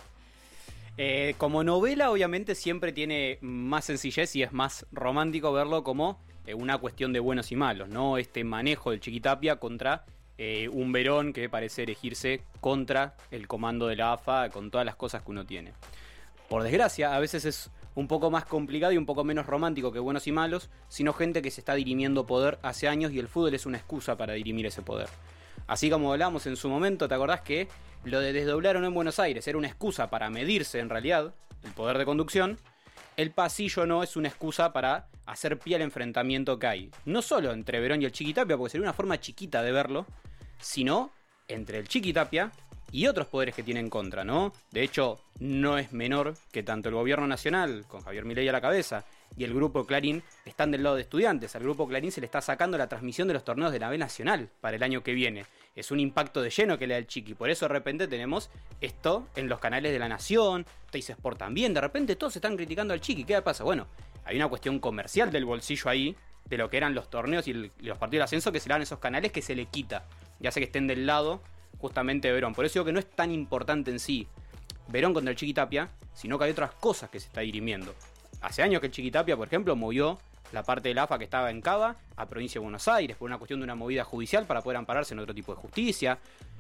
Como novela, obviamente, siempre tiene más sencillez y es más romántico verlo como una cuestión de buenos y malos, ¿no? Este manejo del Chiquitapia contra un Verón que parece erigirse contra el comando de la AFA con todas las cosas que uno tiene. Por desgracia, a veces es un poco más complicado y un poco menos romántico que buenos y malos, sino gente que se está dirimiendo poder hace años y el fútbol es una excusa para dirimir ese poder. Así como hablamos en su momento, ¿te acordás que lo de desdoblar o no en Buenos Aires era una excusa para medirse en realidad el poder de conducción? El pasillo no es una excusa para hacer pie al enfrentamiento que hay. No solo entre Verón y el Chiquitapia, porque sería una forma chiquita de verlo, sino entre el Chiquitapia y otros poderes que tiene en contra, ¿no? De hecho, no es menor que tanto el gobierno nacional, con Javier Milei a la cabeza, y el grupo Clarín están del lado de estudiantes. Al grupo Clarín se le está sacando la transmisión de los torneos de la B Nacional para el año que viene. Es un impacto de lleno que le da el Chiqui. Por eso de repente tenemos esto en los canales de La Nación, Teis Sport también. De repente todos están criticando al Chiqui. ¿Qué pasa? Bueno, hay una cuestión comercial del bolsillo ahí, de lo que eran los torneos y los partidos de ascenso que se le dan a esos canales que se le quita. Ya sé que estén del lado justamente de Verón. Por eso digo que no es tan importante en sí Verón contra el Chiquitapia, sino que hay otras cosas que se está dirimiendo. Hace años que el Chiquitapia, por ejemplo, movió la parte de la AFA que estaba en Cava a Provincia de Buenos Aires por una cuestión de una movida judicial para poder ampararse en otro tipo de justicia.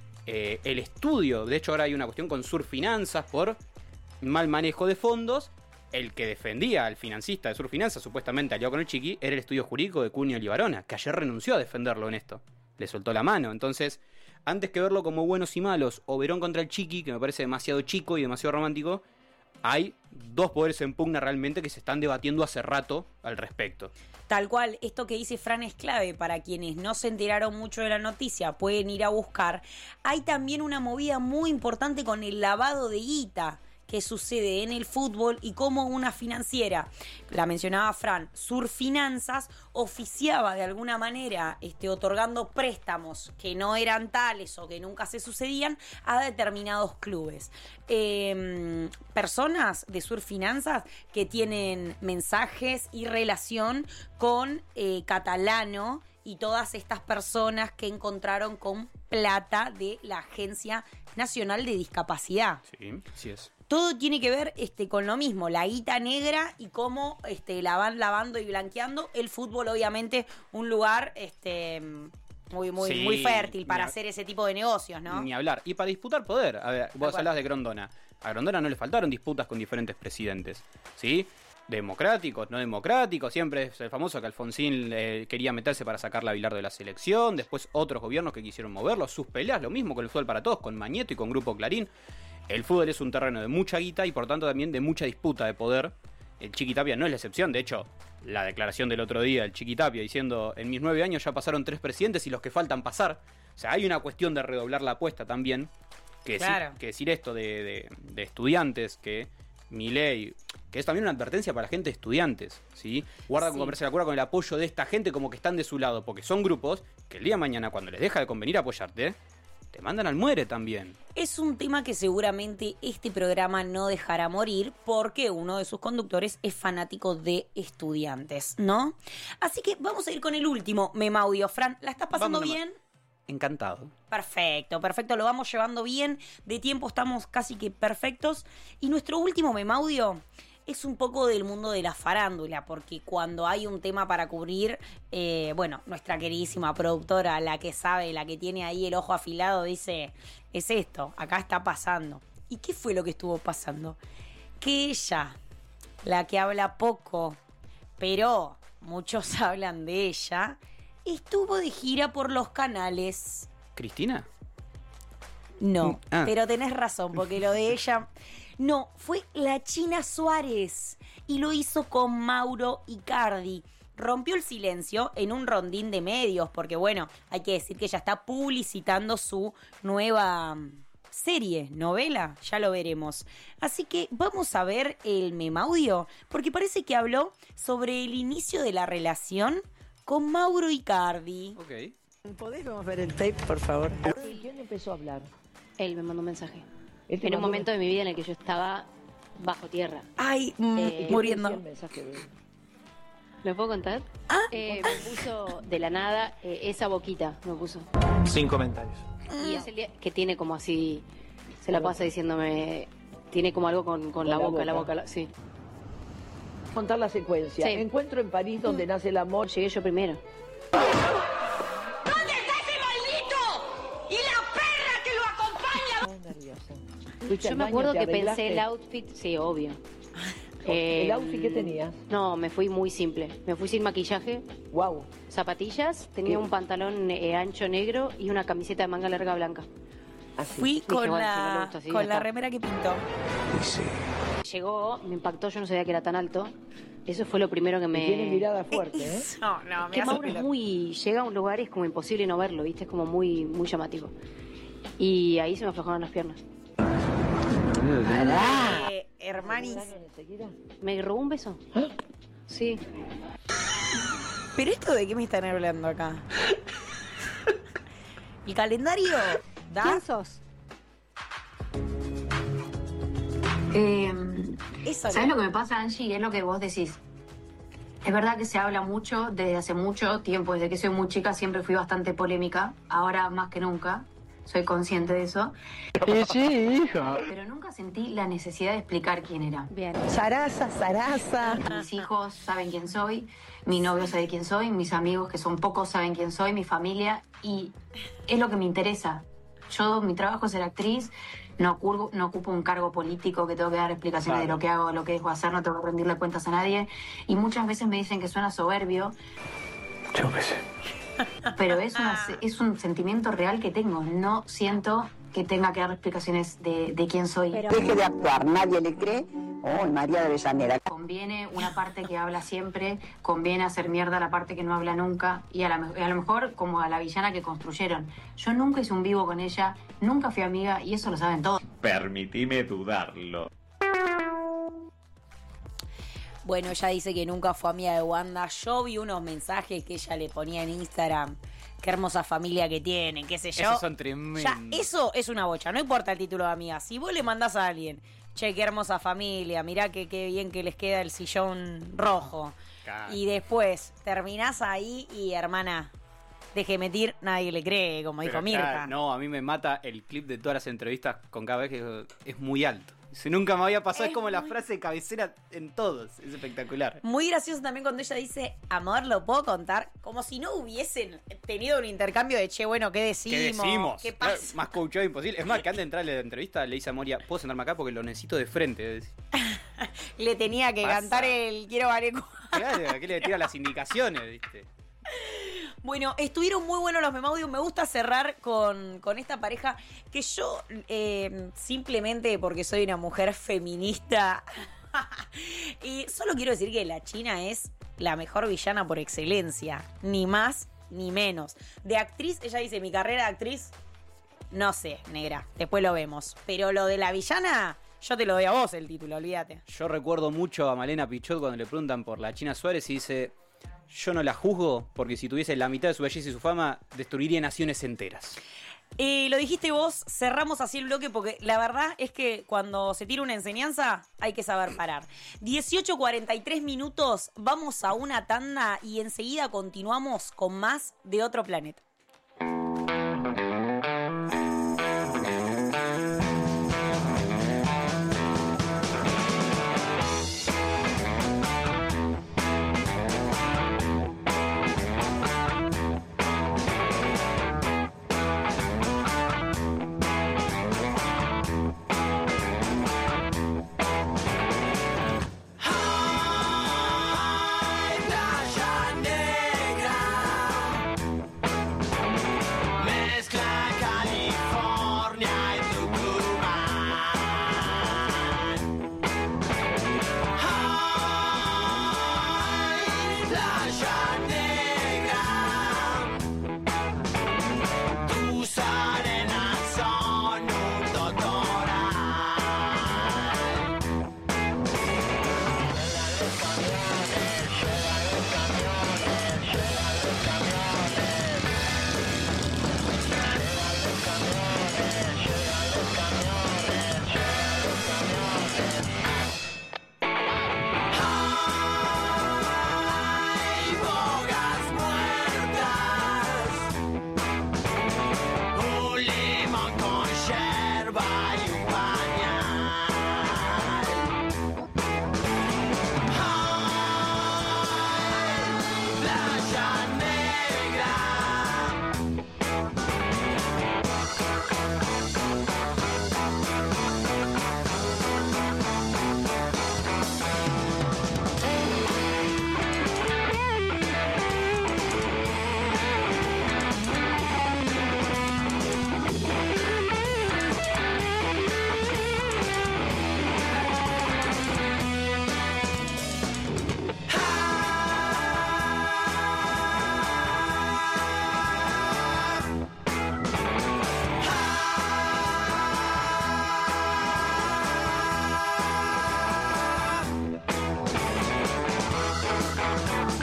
El estudio, de hecho ahora hay una cuestión con Surfinanzas por mal manejo de fondos. El que defendía al financista de Surfinanzas, supuestamente aliado con el Chiqui, era el estudio jurídico de Cunio Libarona, que ayer renunció a defenderlo en esto. Le soltó la mano. Entonces, antes que verlo como buenos y malos o Verón contra el Chiqui, que me parece demasiado chico y demasiado romántico, hay dos poderes en pugna realmente que se están debatiendo hace rato al respecto. Tal cual, esto que dice Fran es clave para quienes no se enteraron mucho de la noticia, pueden ir a buscar. Hay también una movida muy importante con el lavado de guita que sucede en el fútbol y cómo una financiera, la mencionaba Fran, Surfinanzas, oficiaba de alguna manera otorgando préstamos que no eran tales o que nunca se sucedían a determinados clubes. Personas de Surfinanzas que tienen mensajes y relación con Catalano y todas estas personas que encontraron con plata de la Agencia Nacional de Discapacidad. Sí, sí es. Todo tiene que ver con lo mismo, la guita negra y cómo la van lavando y blanqueando. El fútbol, obviamente, un lugar muy fértil para hacer ese tipo de negocios, ¿no? Ni hablar. Y para disputar poder. A ver, vos hablás de Grondona. A Grondona no le faltaron disputas con diferentes presidentes, ¿sí? Democráticos, no democráticos. Siempre es el famoso que Alfonsín quería meterse para sacarla a Bilardo de la selección. Después otros gobiernos que quisieron moverlo. Sus peleas, lo mismo con el fútbol para todos, con Mañeto y con Grupo Clarín. El fútbol es un terreno de mucha guita y por tanto también de mucha disputa de poder. El Chiquitapia no es la excepción. De hecho, la declaración del otro día, el Chiquitapia diciendo: en mis 9 años ya pasaron 3 presidentes y los que faltan pasar. O sea, hay una cuestión de redoblar la apuesta también. Que, claro, que decir esto de estudiantes, que Milei, que es también una advertencia para la gente de estudiantes, ¿sí? Guarda con comerse la cura con el apoyo de esta gente como que están de su lado, porque son grupos que el día de mañana, cuando les deja de convenir apoyarte, te mandan al muere también. Es un tema que seguramente este programa no dejará morir porque uno de sus conductores es fanático de estudiantes, ¿no? Así que vamos a ir con el último memaudio. Fran, ¿la estás pasando bien? Encantado. Perfecto, perfecto. Lo vamos llevando bien. De tiempo estamos casi que perfectos. Y nuestro último memaudio es un poco del mundo de la farándula, porque cuando hay un tema para cubrir, nuestra queridísima productora, la que sabe, la que tiene ahí el ojo afilado, dice: es esto, acá está pasando. ¿Y qué fue lo que estuvo pasando? Que ella, la que habla poco, pero muchos hablan de ella, estuvo de gira por los canales. ¿Cristina? No, pero tenés razón, porque lo de ella... No, fue la China Suárez y lo hizo con Mauro Icardi. Rompió el silencio en un rondín de medios, porque bueno, hay que decir que ella está publicitando su nueva serie, novela, ya lo veremos. Así que vamos a ver el memaudio, porque parece que habló sobre el inicio de la relación con Mauro Icardi. Ok. ¿Podemos ver el tape, por favor? ¿Quién empezó a hablar? Él me mandó un mensaje. Él te En un mandó momento de mi vida en el que yo estaba bajo tierra. Ay, muriendo. muriendo. ¿Me puedo contar? Me puso de la nada esa boquita, me puso. Sin comentarios. Y es el día que tiene como así, se la pasa diciéndome, tiene como algo con la boca, sí. Contar la secuencia. Sí. Encuentro en París donde nace el amor. Llegué yo primero. ¿Dónde está ese maldito? ¡Y la perra que lo acompaña! Fuiste Yo al me baño, acuerdo te que pensé arreglaste. el outfit, sí, obvio. ¿El outfit qué tenías? No, me fui muy simple. Me fui sin maquillaje. Wow. Zapatillas, tenía un pantalón ancho negro y una camiseta de manga larga blanca. Fui Dije, con bueno, si no le la, gusta así, con ya la está. remera que pintó. Llegó, me impactó, yo no sabía que era tan alto. Eso fue lo primero que me... Tiene mirada fuerte, ¿eh? No, no, me Que hace Mauro es muy... Llega a un lugar y es como imposible no verlo, ¿viste? Es como muy, muy llamativo. Y ahí se me aflojaron las piernas. Hermanis. ¿Me robó un beso? Sí. ¿Pero esto de qué me están hablando acá? ¿El calendario? ¿Da? ¿Quién sos? ¿Sabes lo que me pasa, Angie? Es lo que vos decís. Es verdad que se habla mucho desde hace mucho tiempo, desde que soy muy chica siempre fui bastante polémica, ahora más que nunca, soy consciente de eso. Sí, hija. Pero nunca sentí la necesidad de explicar quién era. Bien. Sarasa. Mis hijos saben quién soy, mi novio sabe quién soy, mis amigos, que son pocos, saben quién soy, mi familia, y es lo que me interesa. Yo, mi trabajo es ser actriz, no ocupo un cargo político que tengo que dar explicaciones de lo que hago, lo que dejo hacer, no tengo que rendirle cuentas a nadie. Y muchas veces me dicen que suena soberbio. Yo qué sé. Pero es un sentimiento real que tengo. No siento que tenga que dar explicaciones de quién soy. Deje de actuar, nadie le cree. Oh, María de Avellaneda. Conviene una parte que habla siempre, conviene hacer mierda a la parte que no habla nunca, y a lo mejor como a la villana que construyeron. Yo nunca hice un vivo con ella, nunca fui amiga, y eso lo saben todos. Permitime dudarlo. Bueno, ella dice que nunca fue amiga de Wanda. Yo vi unos mensajes que ella le ponía en Instagram. Qué hermosa familia que tienen, qué sé yo. Esos son tremendos. Ya, eso es una bocha, no importa el título de amiga. Si vos le mandás a alguien, che, qué hermosa familia, mirá qué bien que les queda el sillón rojo. Claro. Y después terminás ahí y, hermana, deje mentir, nadie le cree, como dijo Pero Mirta. acá, no, a mí me mata el clip de todas las entrevistas con cada vez que es muy alto. Eso nunca me había pasado, es como la frase de cabecera en todos. Es espectacular. Muy gracioso también cuando ella dice, amor, ¿lo puedo contar? Como si no hubiesen tenido un intercambio de, che, bueno, ¿qué decimos? ¿Qué decimos? ¿Qué Claro, pasa? más coachado imposible. Es más, que antes de entrar a la entrevista le dice a Moria, ¿puedo sentarme acá? Porque lo necesito de frente. Le tenía que Pasa. cantar el quiero Vareco. Claro, aquí le tira las indicaciones, ¿viste? Bueno, estuvieron muy buenos los memaudios. Me gusta cerrar con esta pareja que yo, simplemente porque soy una mujer feminista, y solo quiero decir que la China es la mejor villana por excelencia. Ni más ni menos. De actriz, ella dice, mi carrera de actriz, no sé, negra, después lo vemos. Pero lo de la villana, yo te lo doy a vos el título, olvídate. Yo recuerdo mucho a Malena Pichot cuando le preguntan por la China Suárez y dice, yo no la juzgo porque si tuviese la mitad de su belleza y su fama, destruiría naciones enteras. Lo dijiste vos, cerramos así el bloque porque la verdad es que cuando se tira una enseñanza hay que saber parar. 18:43 minutos, vamos a una tanda y enseguida continuamos con más de Otro Planeta. Playa negra.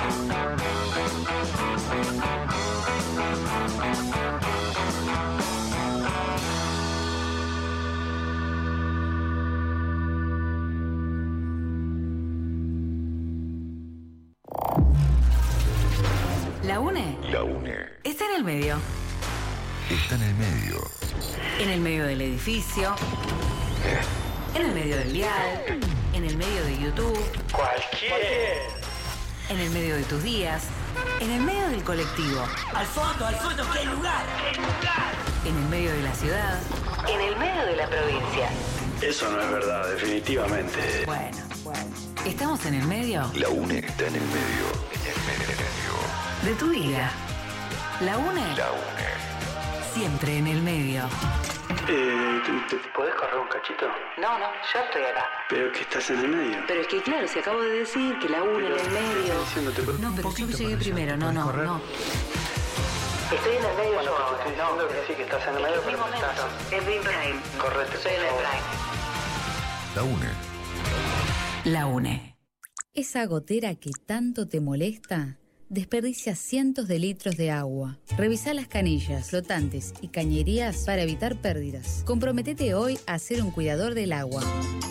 La UNE. La UNE. Está en el medio. Está en el medio. En el medio del edificio. En el medio del dial. En el medio de YouTube. Cualquier. En el medio de tus días. En el medio del colectivo. Al fondo, que hay lugar. En el medio de la ciudad. En el medio de la provincia. Eso no es verdad, definitivamente. Bueno. ¿Estamos en el medio? La UNE está en el medio. En el medio. De tu vida. La UNE. La UNE. Siempre en el medio. ¿Te podés correr un cachito? No, yo estoy acá. Pero que estás en el medio. Pero es que claro, si acabo de decir que la UNE en el medio. No, pero yo llegué primero, no. Estoy en el medio yo ahora. Estoy diciendo que sí, que estás en el medio, Es mi pero momento. estás. Es mi prime. Correcto. Estoy en el prime. La UNE. La UNE. Esa gotera que tanto te molesta desperdicia cientos de litros de agua. Revisa las canillas, flotantes y cañerías para evitar pérdidas. Comprométete hoy a ser un cuidador del agua.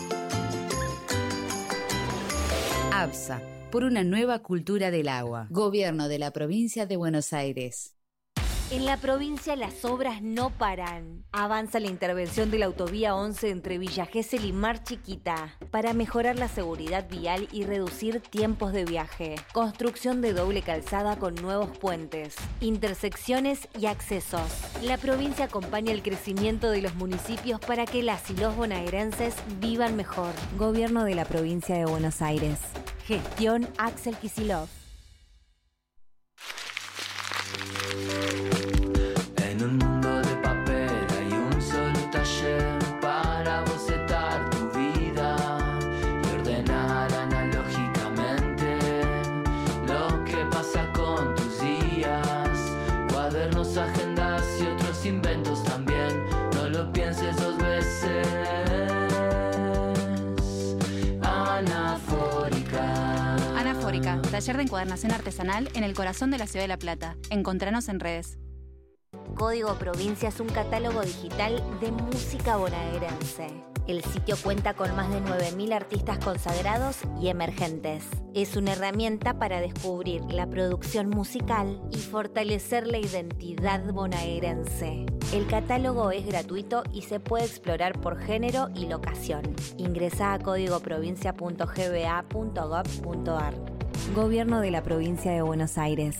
ABSA, por una nueva cultura del agua. Gobierno de la Provincia de Buenos Aires. En la provincia las obras no paran. Avanza la intervención de la autovía 11 entre Villa Gesell y Mar Chiquita para mejorar la seguridad vial y reducir tiempos de viaje. Construcción de doble calzada con nuevos puentes, intersecciones y accesos. La provincia acompaña el crecimiento de los municipios para que las y los bonaerenses vivan mejor. Gobierno de la Provincia de Buenos Aires. Gestión Axel Kicillof. En un mundo de papel hay un solo taller para bocetar tu vida y ordenar analógicamente lo que pasa con tus días. Cuadernos, agendas y otros inventos también, no lo pienses dos veces. Anafórica, taller de encuadernación artesanal en el corazón de la ciudad de La Plata. Encontranos en redes. Código Provincia es un catálogo digital de música bonaerense. El sitio cuenta con más de 9.000 artistas consagrados y emergentes. Es una herramienta para descubrir la producción musical y fortalecer la identidad bonaerense. El catálogo es gratuito y se puede explorar por género y locación. Ingresá a códigoprovincia.gba.gov.ar. Gobierno de la Provincia de Buenos Aires.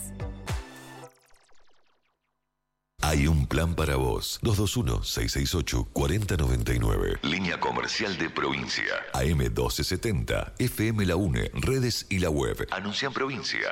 Hay un plan para vos. 221-668-4099. Línea comercial de provincia. AM 1270. FM La UNE. Redes y la web. Anuncia en provincia.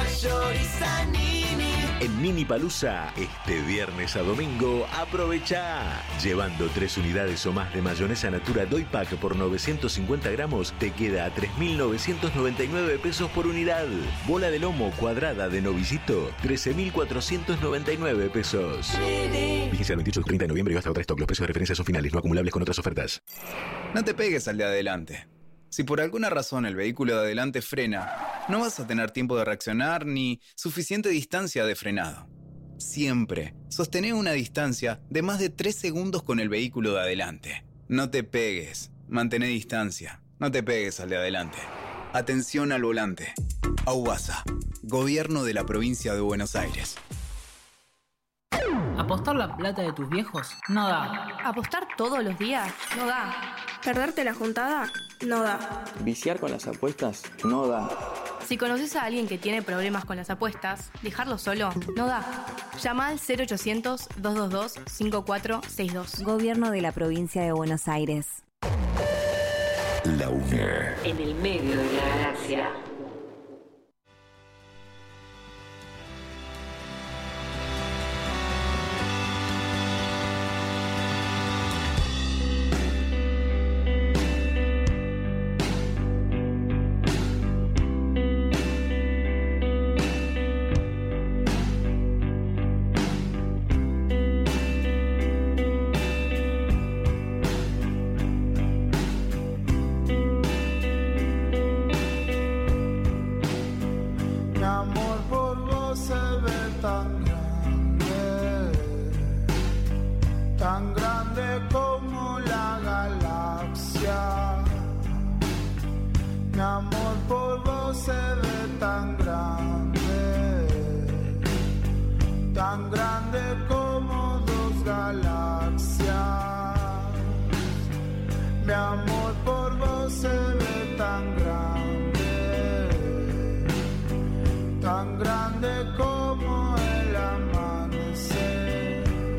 En Mini Palusa, este viernes a domingo, aprovecha. Llevando 3 unidades o más de mayonesa Natura Doy Pack por 950 gramos, te queda a 3.999 pesos por unidad. Bola de lomo cuadrada de novillito, 13.499 pesos. Vigencia el 28 y 30 de noviembre y hasta otra stock. Los precios de referencia son finales, no acumulables con otras ofertas. No te pegues al de adelante. Si por alguna razón el vehículo de adelante frena, no vas a tener tiempo de reaccionar ni suficiente distancia de frenado. Siempre sostené una distancia de más de 3 segundos con el vehículo de adelante. No te pegues, mantén distancia, no te pegues al de adelante. Atención al volante. AUBASA, Gobierno de la Provincia de Buenos Aires. ¿Apostar la plata de tus viejos? No da. ¿Apostar todos los días? No da. ¿Perderte la juntada? No da. ¿Viciar con las apuestas? No da. Si conoces a alguien que tiene problemas con las apuestas, dejarlo solo no da. Llama al 0800-222-5462. Gobierno de la Provincia de Buenos Aires. La UNE. En el medio de la galaxia. amor por vos se ve tan grande como la galaxia. Mi amor por vos se ve tan grande como dos galaxias. Mi amor por vos se ve tan grande como el amanecer,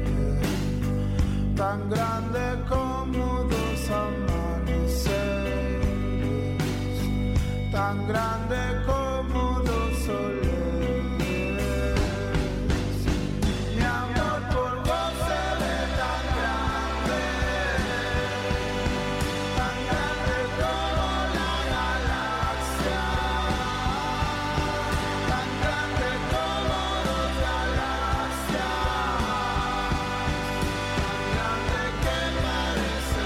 tan grande como dos amaneceres, tan grande como dos soles. Mi amor por vos se ve tan grande como la galaxia, tan grande como dos galaxias, tan grande que parece.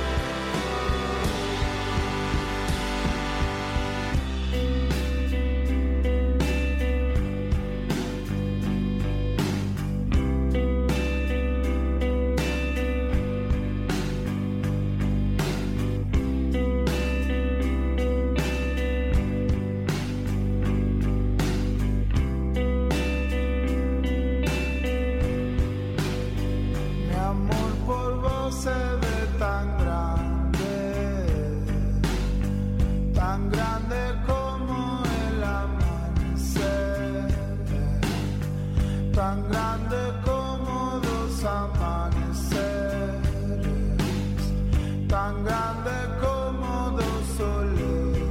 Mi amor por vos se ve tan grande como el amanecer, tan grande como dos amaneceres, tan grande como dos soles,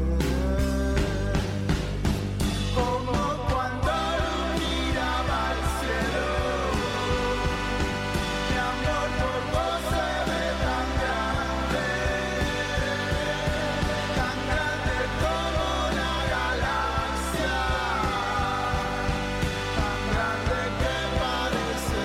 como cuando miraba al cielo. Mi amor por vos se ve tan grande como la galaxia, tan grande que parece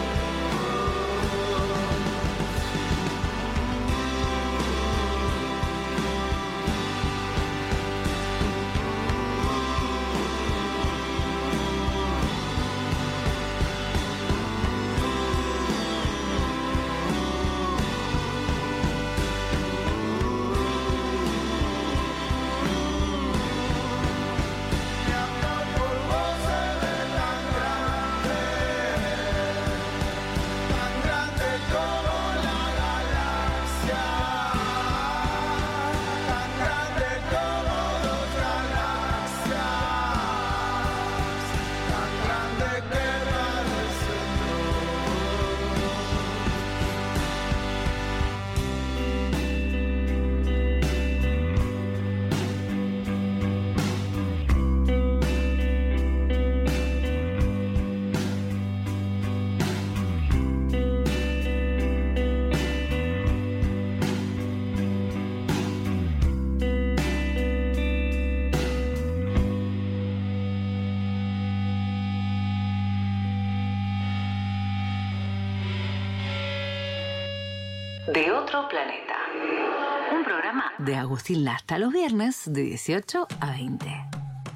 De otro planeta. Un programa de Agustín Lasta los viernes de 18 a 20.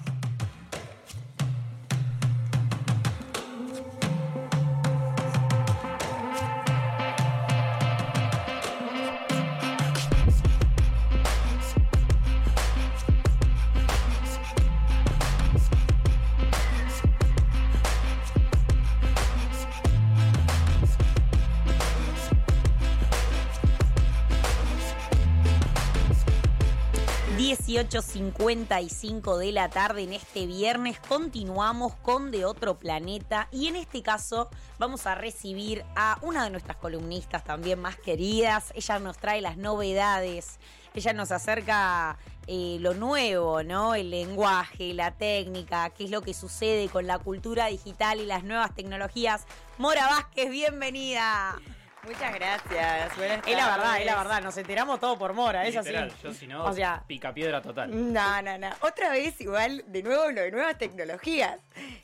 ...18:55 de la tarde en este viernes. Continuamos con De Otro Planeta y en este caso vamos a recibir a una de nuestras columnistas también más queridas. Ella nos trae las novedades, ella nos acerca lo nuevo, ¿no? El lenguaje, la técnica, qué es lo que sucede con la cultura digital y las nuevas tecnologías. Mora Vázquez, bienvenida. Muchas gracias. Buenas tardes. Es la verdad, nos enteramos todo por Mora, es así. Yo si no, O sea, picapiedra total. No. Otra vez igual, de nuevo lo de nuevas tecnologías.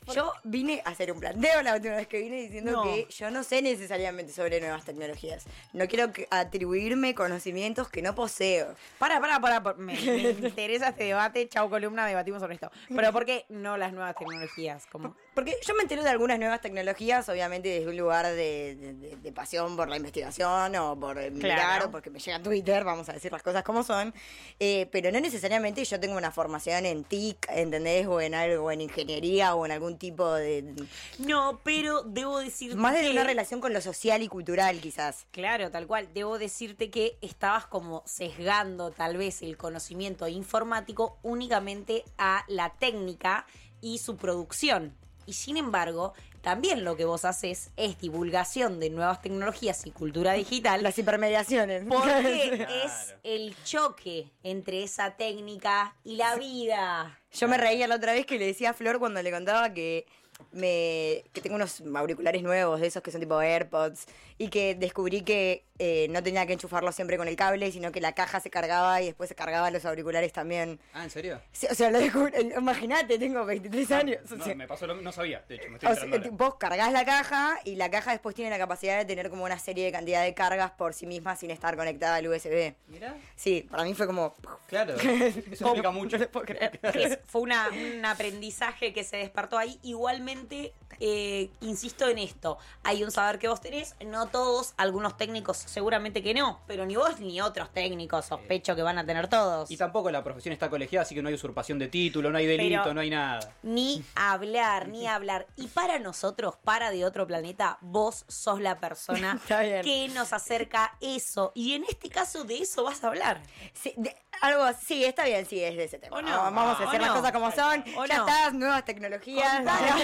Yo vine a hacer un planteo la última vez que vine diciendo No. que yo no sé necesariamente sobre nuevas tecnologías. No quiero atribuirme conocimientos que no poseo. Para. Me interesa este debate. Chau, columna, debatimos sobre esto. Pero ¿por qué no las nuevas tecnologías? Como... Porque yo me entero de algunas nuevas tecnologías, obviamente desde un lugar de pasión por la investigación o por mirar o porque me llega Twitter, vamos a decir las cosas como son. Pero no necesariamente yo tengo una formación en TIC, ¿entendés? O en algo, en ingeniería o en algún tipo de... No, pero debo decirte más de que... una relación con lo social y cultural, quizás. Claro, tal cual. Debo decirte que estabas como sesgando tal vez el conocimiento informático únicamente a la técnica y su producción. Y sin embargo, también lo que vos haces es divulgación de nuevas tecnologías y cultura digital. Las hipermediaciones. Porque es el choque entre esa técnica y la vida. Yo me reía la otra vez que le decía a Flor cuando le contaba que tengo unos auriculares nuevos de esos que son tipo AirPods y que descubrí que no tenía que enchufarlos siempre con el cable, sino que la caja se cargaba y después se cargaban los auriculares también. Ah, ¿en serio? Sí, o sea, lo descubrí, imagínate, tengo 23 años. O sea, me pasó no sabía, de hecho, me estoy enterando ahora. Vos cargas la caja y la caja después tiene la capacidad de tener como una serie de cantidad de cargas por sí misma sin estar conectada al USB. ¿Mirá? Sí, para mí fue como... Claro, eso explica mucho. No lo puedo creer. Fue un aprendizaje que se despertó ahí. Igualmente, insisto en esto, hay un saber que vos tenés, no todos, algunos técnicos seguramente que no, pero ni vos ni otros técnicos sospecho que van a tener todos. Y tampoco la profesión está colegiada, así que no hay usurpación de título, no hay delito, Pero no hay nada. Ni hablar. Y para nosotros, para De Otro Planeta, vos sos la persona que nos acerca eso. Y en este caso de eso vas a hablar. Sí, sí, está bien, sí, es de ese tema. ¿O no? Vamos a hacer las cosas como son. ¿O Ya no? estás, nuevas tecnologías.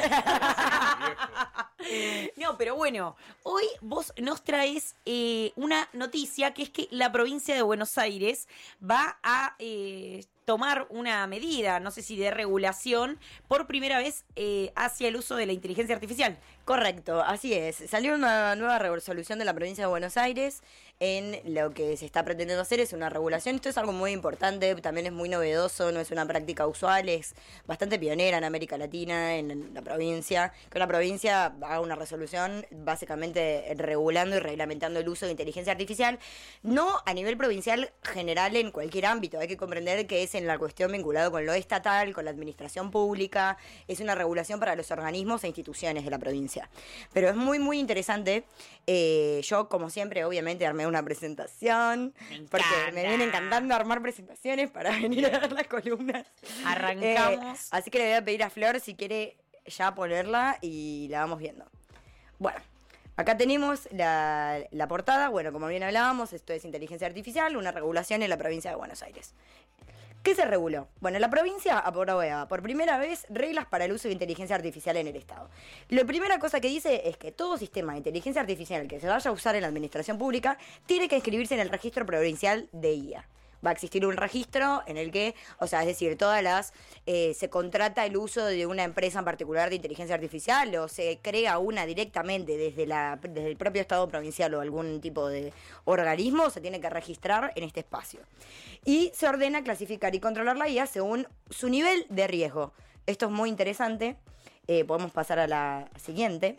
No, pero bueno, hoy vos nos traes una noticia que es que la provincia de Buenos Aires va a tomar una medida, no sé si de regulación, por primera vez hacia el uso de la inteligencia artificial. Correcto, así es. Salió una nueva resolución de la provincia de Buenos Aires en lo que se está pretendiendo hacer es una regulación. Esto es algo muy importante, también es muy novedoso, no es una práctica usual, es bastante pionera en América Latina, en la provincia. Que una provincia haga una resolución básicamente regulando y reglamentando el uso de inteligencia artificial, no a nivel provincial general en cualquier ámbito. Hay que comprender que es en la cuestión vinculado con lo estatal, con la administración pública, es una regulación para los organismos e instituciones de la provincia. Pero es muy, muy interesante. Yo, como siempre, obviamente armé una presentación, porque me viene encantando armar presentaciones para venir a dar las columnas. Arrancamos. Así que le voy a pedir a Flor si quiere ya ponerla y la vamos viendo. Bueno, acá tenemos la portada. Bueno, como bien hablábamos, esto es inteligencia artificial, una regulación en la provincia de Buenos Aires. ¿Qué se reguló? Bueno, la provincia aprueba por primera vez reglas para el uso de inteligencia artificial en el Estado. La primera cosa que dice es que todo sistema de inteligencia artificial que se vaya a usar en la administración pública tiene que inscribirse en el registro provincial de IA. Va a existir un registro en el que, o sea, es decir, se contrata el uso de una empresa en particular de inteligencia artificial o se crea una directamente desde el propio Estado provincial o algún tipo de organismo, se tiene que registrar en este espacio. Y se ordena clasificar y controlar la IA según su nivel de riesgo. Esto es muy interesante. Podemos pasar a la siguiente.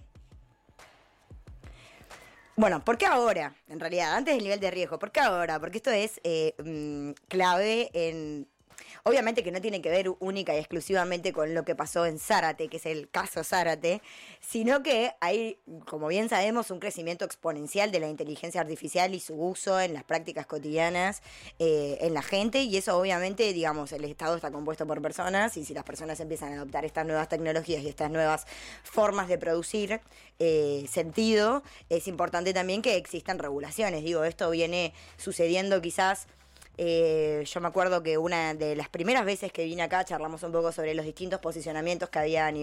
Bueno, ¿por qué ahora? En realidad, antes del nivel de riesgo. ¿Por qué ahora? Porque esto es clave en... Obviamente que no tiene que ver única y exclusivamente con lo que pasó en Zárate, que es el caso Zárate, sino que hay, como bien sabemos, un crecimiento exponencial de la inteligencia artificial y su uso en las prácticas cotidianas en la gente, y eso obviamente, digamos, el Estado está compuesto por personas, y si las personas empiezan a adoptar estas nuevas tecnologías y estas nuevas formas de producir sentido, es importante también que existan regulaciones. Digo, esto viene sucediendo quizás... yo me acuerdo que una de las primeras veces que vine acá charlamos un poco sobre los distintos posicionamientos que había a nivel